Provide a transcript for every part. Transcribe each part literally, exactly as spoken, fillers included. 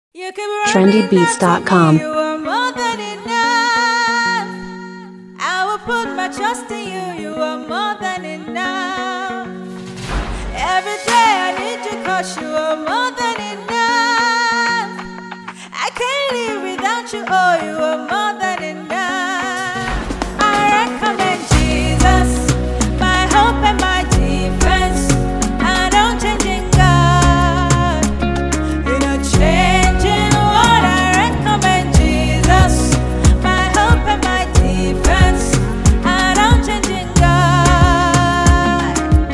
trendy beats dot com. You are more than enough. I will put my trust in you. You are more than enough. Every day I need you 'cause you are more than enough. I can't live without you. Oh, you are more than enough. I recommend Jesus, my hope and my defense. I don't change in God. You know, changing what I recommend Jesus, my hope and my defense. I don't change in God.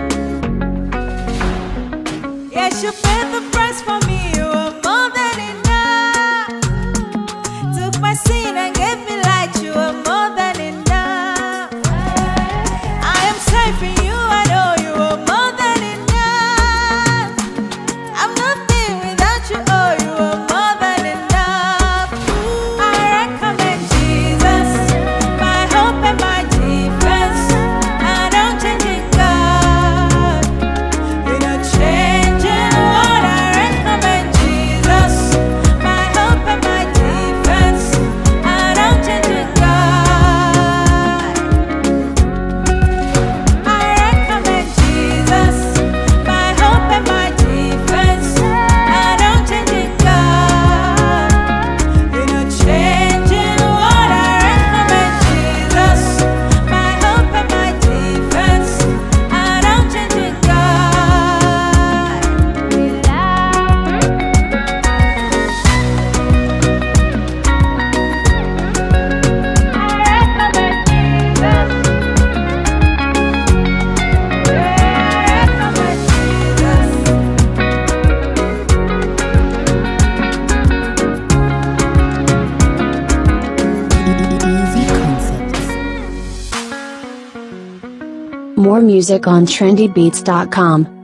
Yes, you paid the price for me. You are more than enough. Took my sin and gave me light. You are more than enough. I am safe in you. I know you are more than enough. I'm nothing without you. Oh, you are more than enough. I recommend Jesus, my hope and my defense. I don't change in God. You're not changing what I recommend Jesus, my hope and my defense. I don't change in God. I recommend Jesus, my hope and my defense. I don't change in God. You're not changing what I recommend Jesus, my hope and my defense. I don't change in God. Easy Concepts. More music on trendy beats dot com.